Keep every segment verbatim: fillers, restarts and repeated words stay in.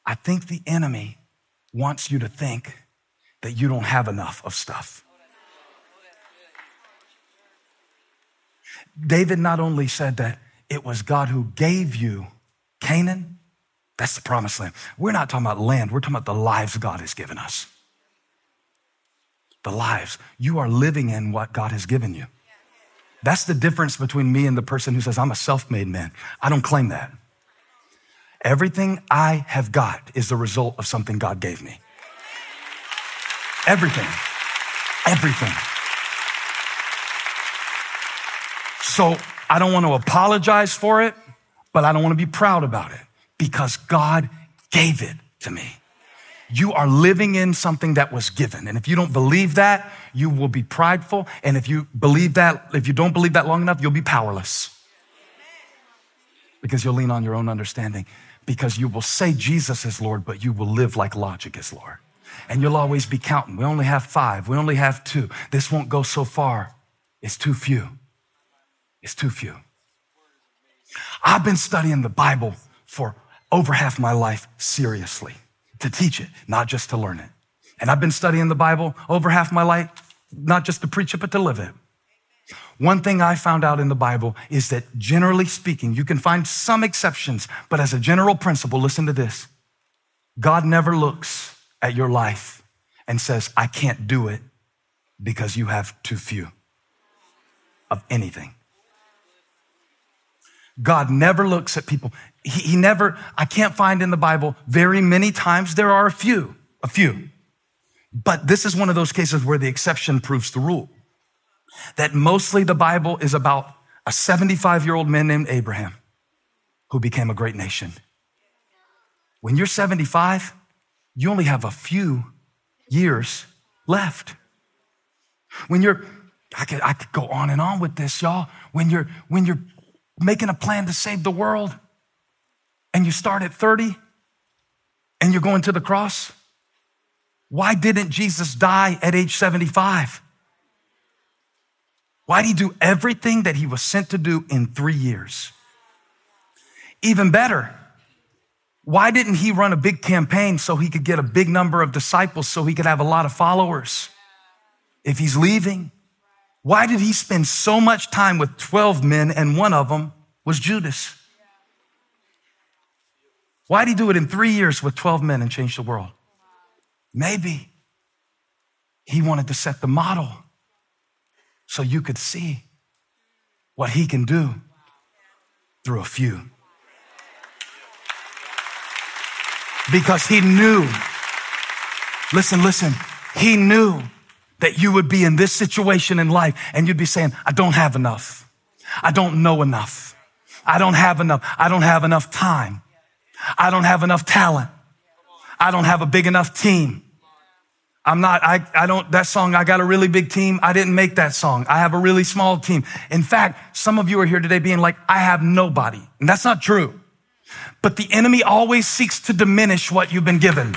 I think the enemy wants you to think that you don't have enough of stuff. David not only said that it was God who gave you Canaan, that's the promised land. We're not talking about land, we're talking about the lives God has given us. The lives. You are living in what God has given you. That's the difference between me and the person who says, I'm a self-made man. I don't claim that. Everything I have got is the result of something God gave me. Everything. Everything. So I don't want to apologize for it, but I don't want to be proud about it because God gave it to me. You are living in something that was given. And if you don't believe that, you will be prideful. And if you believe that, if you don't believe that long enough, you'll be powerless because you'll lean on your own understanding, because you will say Jesus is Lord, but you will live like logic is Lord. And you'll always be counting. We only have five. We only have two. This won't go so far. It's too few. It's too few. I've been studying the Bible for over half my life seriously, to teach it, not just to learn it. And I've been studying the Bible over half my life, not just to preach it, but to live it. One thing I found out in the Bible is that generally speaking, you can find some exceptions, but as a general principle, listen to this. God never looks at your life and says, I can't do it because you have too few of anything. God never looks at people. He, he never, I can't find in the Bible very many times. There are a few, a few. But this is one of those cases where the exception proves the rule. That mostly the Bible is about a seventy-five-year-old man named Abraham who became a great nation. When you're seventy-five, you only have a few years left. When you're, I could, I could go on and on with this, y'all. When you're, when you're making a plan to save the world and you start at thirty and you're going to the cross, why didn't Jesus die at age seventy-five? Why did he do everything that he was sent to do in three years? Even better, why didn't he run a big campaign so he could get a big number of disciples so he could have a lot of followers if he's leaving? Why did he spend so much time with twelve men and one of them was Judas? Why did he do it in three years with twelve men and change the world? Maybe he wanted to set the model so you could see what he can do through a few. Because he knew, listen, listen, he knew that you would be in this situation in life and you'd be saying, I don't have enough. I don't know enough. I don't have enough. I don't have enough time. I don't have enough talent. I don't have a big enough team. I'm not, I, I don't, that song, I got a really big team. I didn't make that song. I have a really small team. In fact, some of you are here today being like, I have nobody. And that's not true. But the enemy always seeks to diminish what you've been given.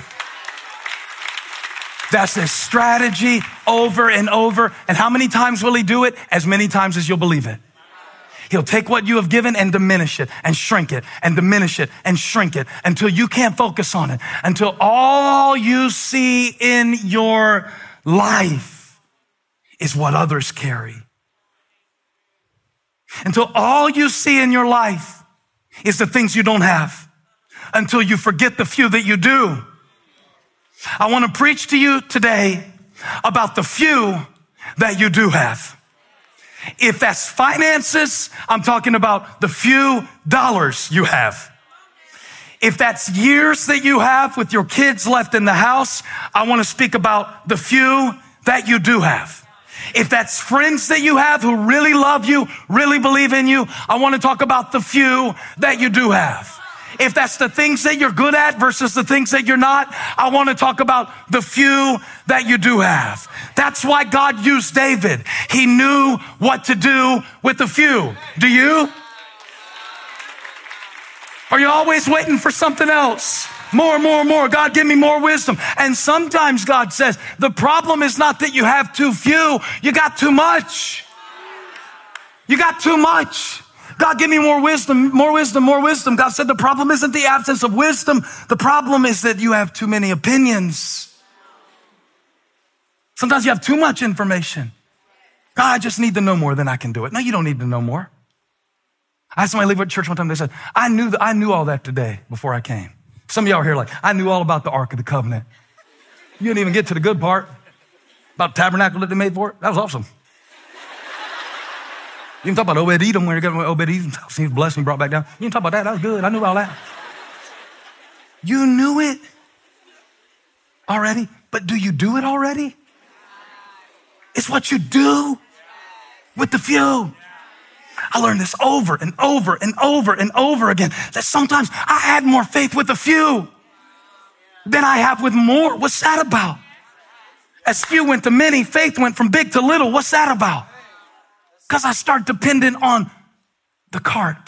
That's his strategy over and over. And how many times will he do it? As many times as you'll believe it. He'll take what you have given and diminish it and shrink it and diminish it and shrink it until you can't focus on it, until all you see in your life is what others carry. Until all you see in your life is the things you don't have, until you forget the few that you do. I want to preach to you today about the few that you do have. If that's finances, I'm talking about the few dollars you have. If that's years that you have with your kids left in the house, I want to speak about the few that you do have. If that's friends that you have who really love you, really believe in you, I want to talk about the few that you do have. If that's the things that you're good at versus the things that you're not, I want to talk about the few that you do have. That's why God used David. He knew what to do with the few. Do you? Are you always waiting for something else? More, more, more. God, give me more wisdom. And sometimes God says, the problem is not that you have too few. You got too much. You got too much. God, give me more wisdom, more wisdom, more wisdom. God said the problem isn't the absence of wisdom. The problem is that you have too many opinions. Sometimes you have too much information. God, I just need to know more, then I can do it. No, you don't need to know more. I had somebody leave at church one time. They said, I knew that I knew all that today before I came. Some of y'all are here like, I knew all about the Ark of the Covenant. You didn't even get to the good part about the tabernacle that they made for it. That was awesome. You can talk about Obed-Edom when you're getting Obed-Edom's house. He was blessed and brought back down. You can talk about that. That was good. I knew all that. You knew it already, but do you do it already? It's what you do with the few. I learned this over and over and over and over again, that sometimes I had more faith with the few than I have with more. What's that about? As few went to many, faith went from big to little. What's that about? Because I start dependent on the cart.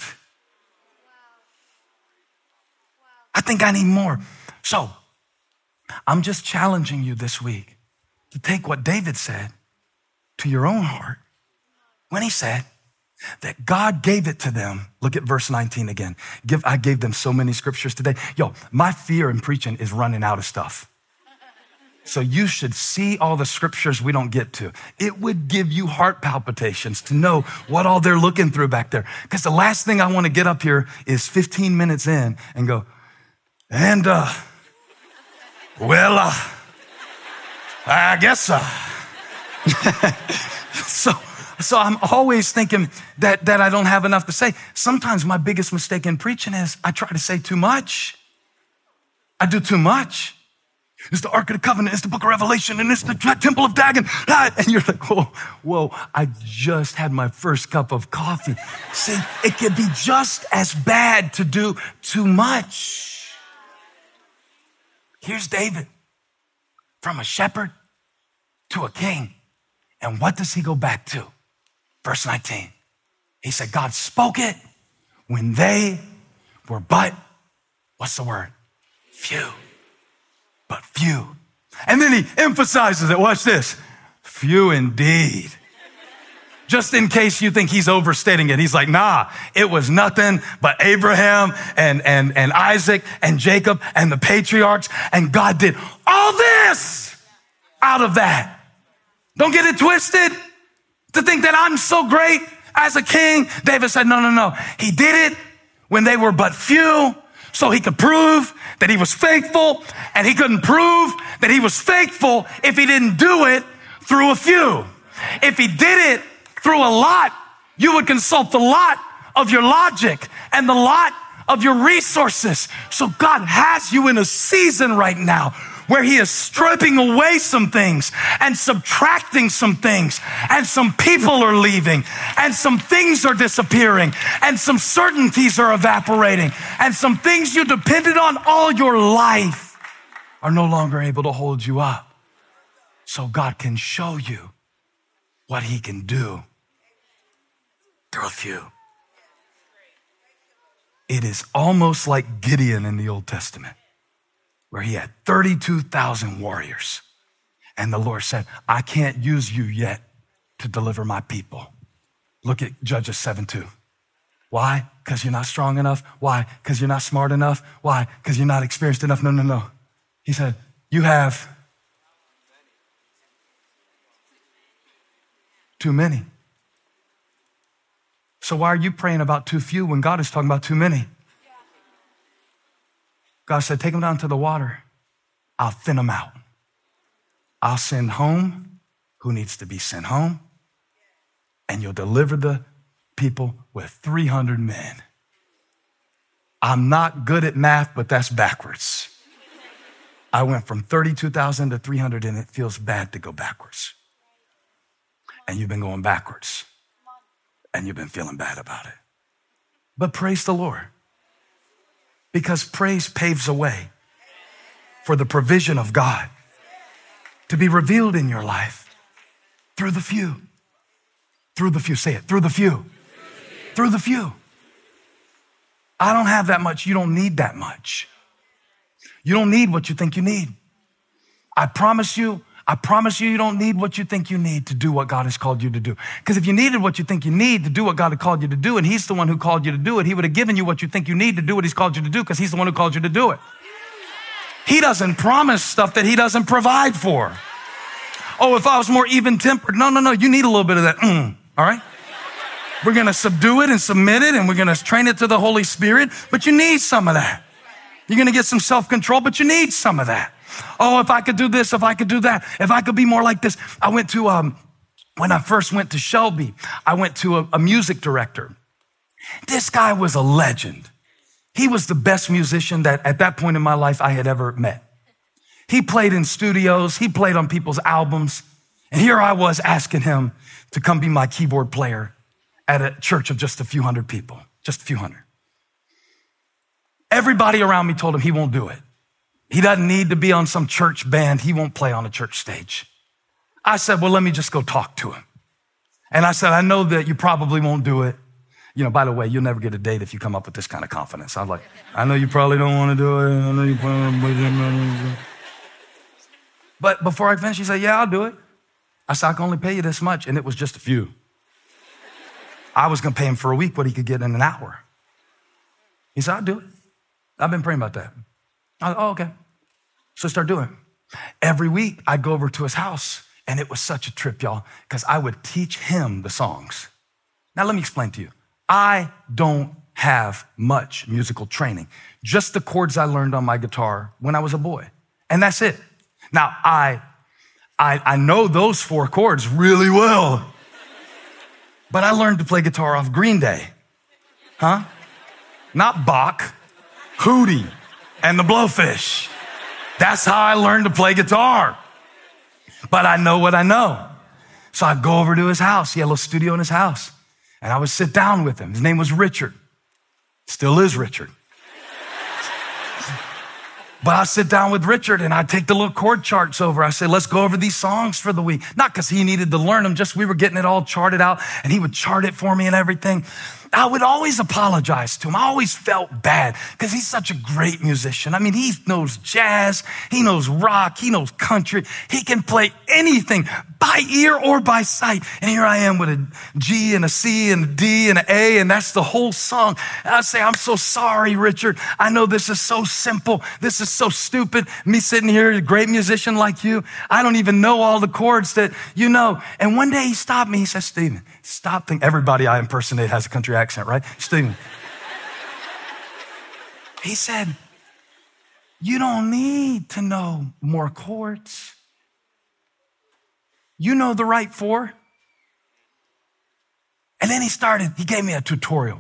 I think I need more. So I'm just challenging you this week to take what David said to your own heart when he said that God gave it to them. Look at verse nineteen again. Give, I gave them so many scriptures today. Yo, my fear in preaching is running out of stuff. So you should see all the scriptures we don't get to. It would give you heart palpitations to know what all they're looking through back there. Because the last thing I want to get up here is fifteen minutes in and go, and, uh, well, uh, I guess, uh, so, so I'm always thinking that, that I don't have enough to say. Sometimes my biggest mistake in preaching is I try to say too much. I do too much. It's the Ark of the Covenant, it's the book of Revelation, and it's the temple of Dagon. And you're like, whoa, whoa, I just had my first cup of coffee. See, it can be just as bad to do too much. Here's David, from a shepherd to a king. And what does he go back to? Verse nineteen. He said, God spoke it when they were but, what's the word? Few. But few. And then he emphasizes it. Watch this. Few indeed. Just in case you think he's overstating it. He's like, nah, it was nothing but Abraham and, and, and Isaac and Jacob and the patriarchs. And God did all this out of that. Don't get it twisted to think that I'm so great as a king. David said, no, no, no. He did it when they were but few, so he could prove that he was faithful, and he couldn't prove that he was faithful if he didn't do it through a few. If he did it through a lot, you would consult the lot of your logic and the lot of your resources. So God has you in a season right now where he is stripping away some things and subtracting some things, and some people are leaving, and some things are disappearing, and some certainties are evaporating, and some things you depended on all your life are no longer able to hold you up. So God can show you what he can do through a few. It is almost like Gideon in the Old Testament, where he had thirty-two thousand warriors. And the Lord said, I can't use you yet to deliver my people. Look at Judges seven two. Why? Because you're not strong enough. Why? Because you're not smart enough. Why? Because you're not experienced enough. No, no, no. He said, you have too many. So why are you praying about too few when God is talking about too many? God said, take them down to the water. I'll thin them out. I'll send home who needs to be sent home, and you'll deliver the people with three hundred men. I'm not good at math, but that's backwards. I went from thirty-two thousand to three hundred, and it feels bad to go backwards. And you've been going backwards, and you've been feeling bad about it. But praise the Lord. Because praise paves a way for the provision of God to be revealed in your life through the few. Through the few. Say it. Through the few. Through the few. I don't have that much. You don't need that much. You don't need what you think you need. I promise you, I promise you, you don't need what you think you need to do what God has called you to do. Because if you needed what you think you need to do what God had called you to do, and he's the one who called you to do it, he would have given you what you think you need to do what he's called you to do, because he's the one who called you to do it. He doesn't promise stuff that he doesn't provide for. Oh, if I was more even-tempered. No, no, no. You need a little bit of that. Mm, all right? We're going to subdue it and submit it, and we're going to train it to the Holy Spirit, but you need some of that. You're going to get some self-control, but you need some of that. Oh, if I could do this, if I could do that, if I could be more like this. I went to, um, when I first went to Shelby, I went to a, a music director. This guy was a legend. He was the best musician that at that point in my life I had ever met. He played in studios. He played on people's albums. And here I was asking him to come be my keyboard player at a church of just a few hundred people, just a few hundred. Everybody around me told him he won't do it. He doesn't need to be on some church band. He won't play on a church stage. I said, well, let me just go talk to him. And I said, I know that you probably won't do it. You know, by the way, you'll never get a date if you come up with this kind of confidence. I was like, I know you probably don't want to do it. I know you probably. But before I finished, he said, yeah, I'll do it. I said, I can only pay you this much. And it was just a few. I was going to pay him for a week what he could get in an hour. He said, I'll do it. I've been praying about that. I was, oh, okay. So I started doing it. Every week, I'd go over to his house, and it was such a trip, y'all, because I would teach him the songs. Now, let me explain to you. I don't have much musical training, just the chords I learned on my guitar when I was a boy, and that's it. Now, I, I, I know those four chords really well, but I learned to play guitar off Green Day, huh? Not Bach, Hootie, and the Blowfish. That's how I learned to play guitar. But I know what I know. So I'd go over to his house. He had a little studio in his house. And I would sit down with him. His name was Richard. Still is Richard. But I'd sit down with Richard and I'd take the little chord charts over. I said, let's go over these songs for the week. Not because he needed to learn them, just we were getting it all charted out and he would chart it for me and everything. I would always apologize to him. I always felt bad because he's such a great musician. I mean, he knows jazz, he knows rock, he knows country. He can play anything by ear or by sight. And here I am with a G and a C and a D and an A, and that's the whole song. And I say, I'm so sorry, Richard. I know this is so simple. This is so stupid. Me sitting here, a great musician like you, I don't even know all the chords that you know. And one day he stopped me. He said, Stephen, stop thinking. Everybody I impersonate has a country accent, right? Stephen. He said, you don't need to know more chords. You know the right four. And then he started, he gave me a tutorial.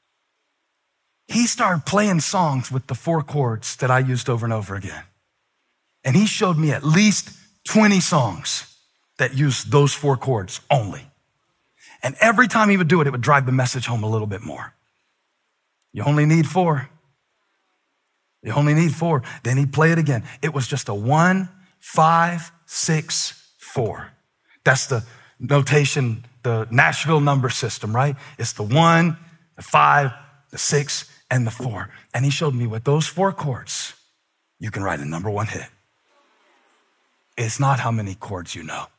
He started playing songs with the four chords that I used over and over again. And he showed me at least twenty songs that used those four chords only. And every time he would do it, it would drive the message home a little bit more. You only need four. You only need four. Then he'd play it again. It was just a one, five, six, four. That's the notation, the Nashville number system, right? It's the one, the five, the six, and the four. And he showed me with those four chords, you can write a number one hit. It's not how many chords you know.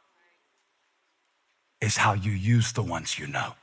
It's how you use the ones you know.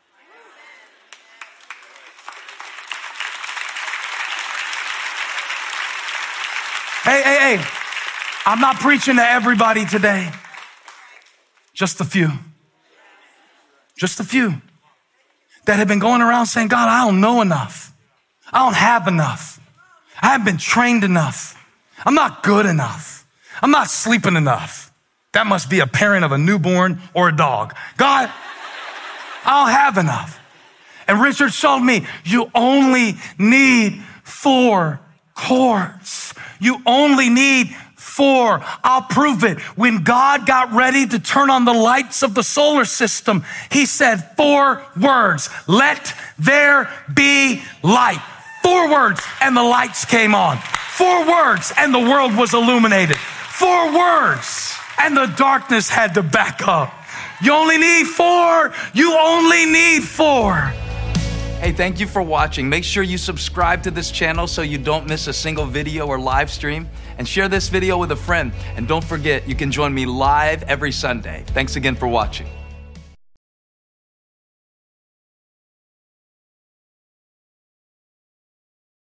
Hey, hey, hey, I'm not preaching to everybody today. Just a few. Just a few that have been going around saying, God, I don't know enough. I don't have enough. I haven't been trained enough. I'm not good enough. I'm not sleeping enough. That must be a parent of a newborn or a dog. God, I don't have enough. And Richard showed me, you only need four chords. You only need four. I'll prove it. When God got ready to turn on the lights of the solar system, he said four words, let there be light. Four words and the lights came on. Four words and the world was illuminated. Four words and the darkness had to back up. You only need four. You only need four. Hey, thank you for watching. Make sure you subscribe to this channel so you don't miss a single video or live stream, and share this video with a friend. And don't forget, you can join me live every Sunday. Thanks again for watching.